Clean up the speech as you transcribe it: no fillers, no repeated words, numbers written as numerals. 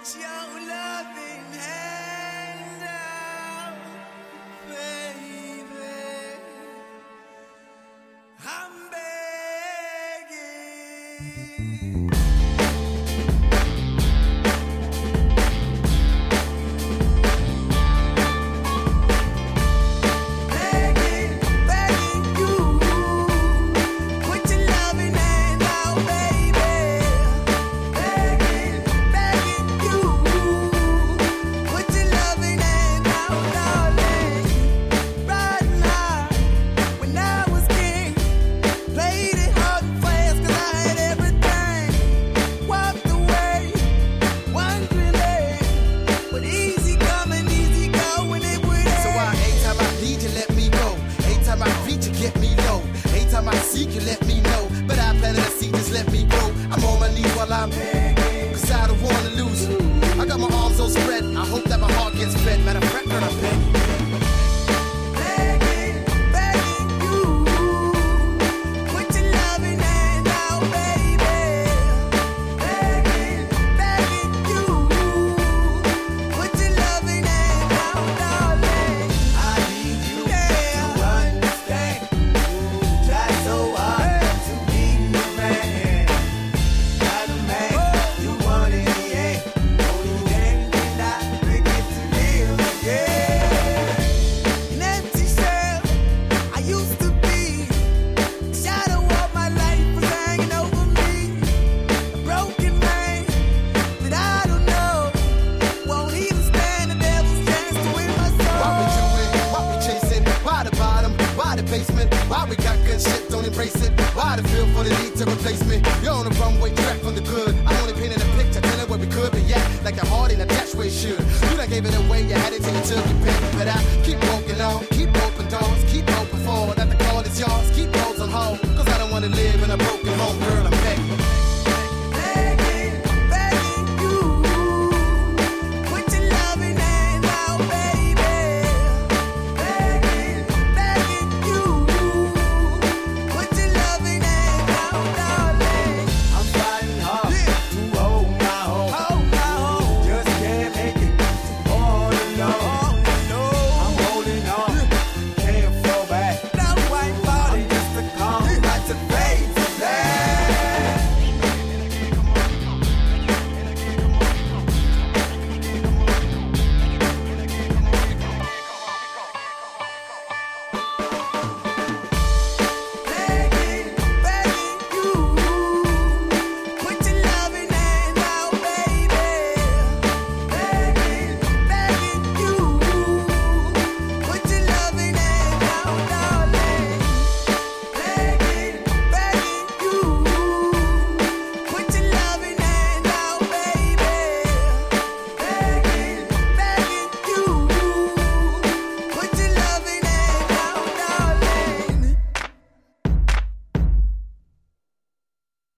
your loving hand out, baby. I'm begging. You let me know, but I planted a seed, just let me grow. I'm on my knees while I'm begging, cause I don't wanna lose you. I got my arms all spread, I hope that my heart gets fed. Matter of fact, girl, I'm begging. Why we got good shit, don't embrace it? Why the feel for the need to replace me? You're on the runway track from the good. I'm only painting a picture, telling where we could be at. Like the heart in a dash way should. You done gave it away, you had it till you took your pick. But I keep going.